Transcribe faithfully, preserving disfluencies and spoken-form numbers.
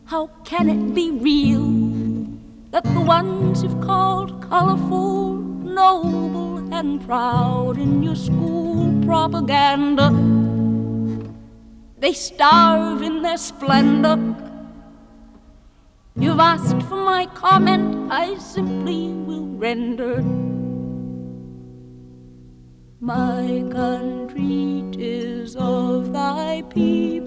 How can it be real that the ones you've called colorful, noble, and proud in your school propaganda, they starve in their splendor? You've asked for my comment, I simply will render. My country, 'tis of thy people